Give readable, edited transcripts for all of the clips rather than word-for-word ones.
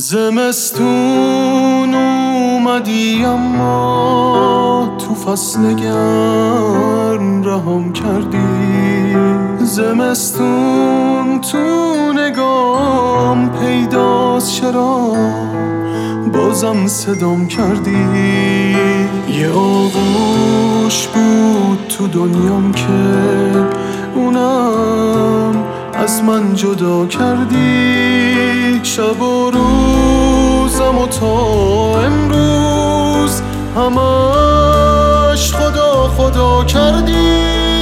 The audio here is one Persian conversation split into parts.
زمستون اومدی اما تو فصل گرم رهام کردی. زمستون تو نگام پیداست، چرا بازم صدام کردی. یه آغوش بود تو دنیام که اونم از من جدا کردی. شب و روزم و تا امروز همش خدا خدا کردی.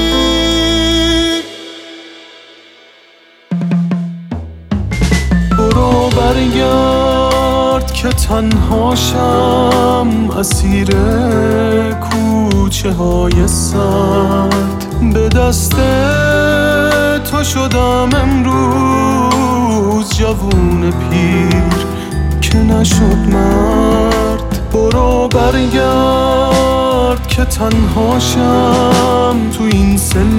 برو برگرد که تنهاشم، اسیر کوچه های سرد. به دست تو شدم امروز جوون پیر که نشد مرد. برو برگرد که تنهاشم تو این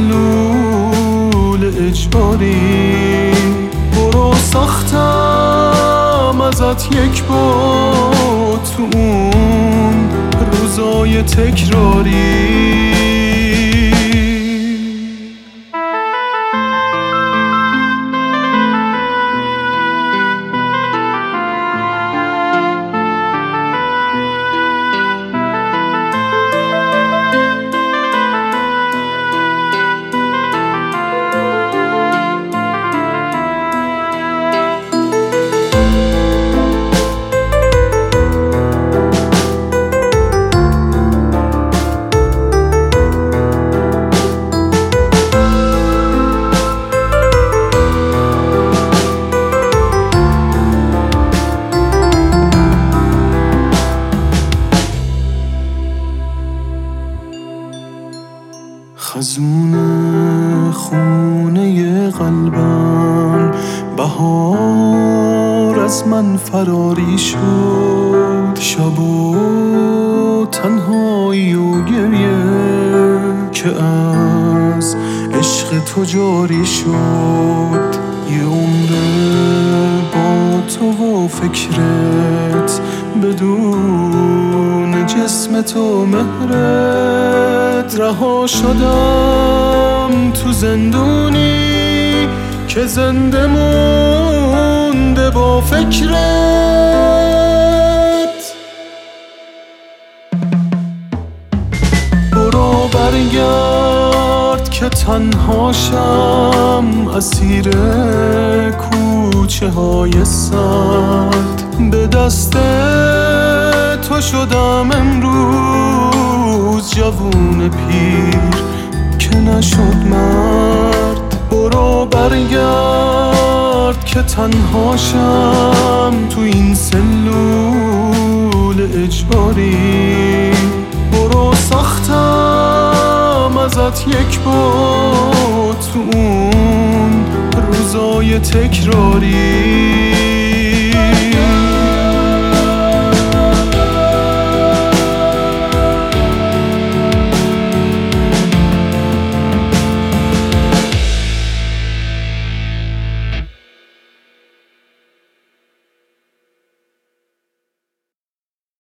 سلول اجباری. برو ساختم ازت یک بار تو اون روزای تکراری. خزون خونه قلبم بهار از من فراری شد. شب و تنهایی و گریه که از عشق تو جاری شد. یه عمر با تو و فکرت بدون جسم تو مهرت. رها شدم تو زندونی که زنده مونده با فکرت. برو برگرد که تنهاشم، اسیر کوچه های سرد. به دست تو شدم امروز جوون پیر که نشد مرد. برو برگرد که تنهاشم تو این سلول اجباری. برو ساختم ازت یک بار تو اون روزای تکراری.